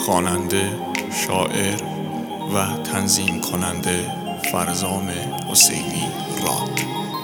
خواننده، شاعر و تنظیم کننده فرزام حسینی راد.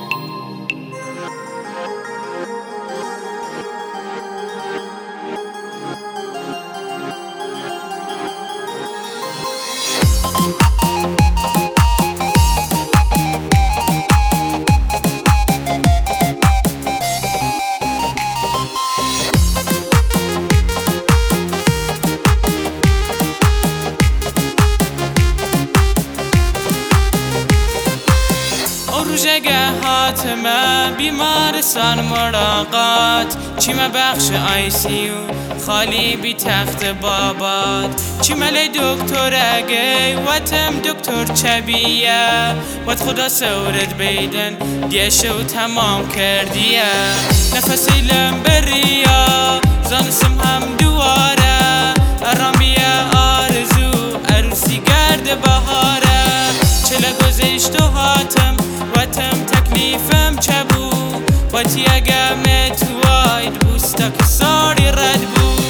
روژگه هاتمه بیمارستان مراقات، چیمه بخش ICU خالی بی تخت بابات، چیمه لی دکتر اگه واتم دکتر چبیه وات خدا سورد بیدن دیشه و تمام کردیه، نفسی لم بریا زانسم هم دواره، ارام بیه آرزو عروسی گرد بهاره، چله گذشت و هاتم واتم تکلیفم چه بود، واتی اگه متواید بوستا که ساری رد بود.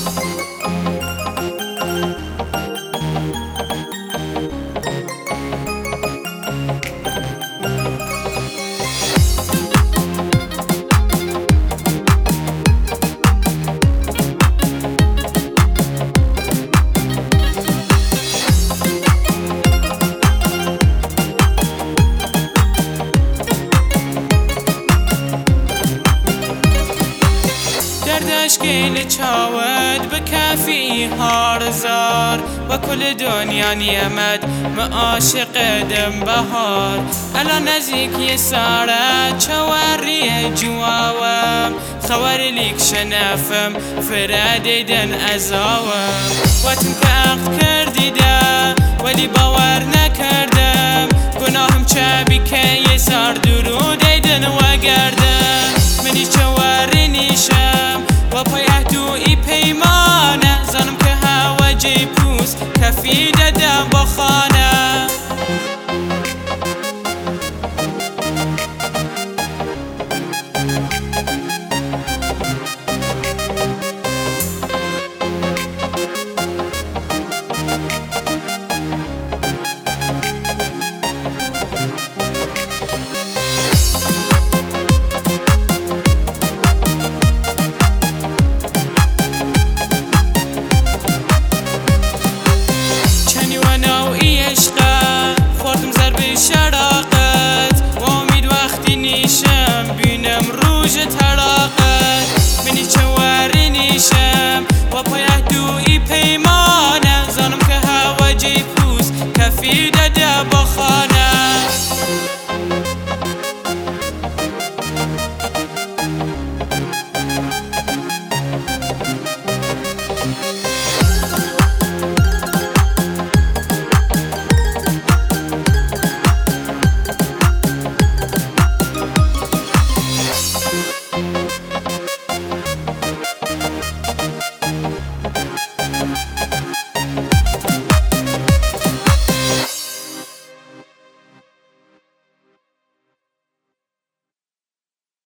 اشکیل چاود به کفی هارزار و کل دنیا نیمد ما عاشق دم بهار، الان نزدیکی ساره چواری جواوم خوار لیک شنفم فرادیدن ازاوم، واتم که عقد کردیده ولی باور نکردم، گناهم چه بی که یه سار درو دیدن و گردم، منی چواری نیشم و پای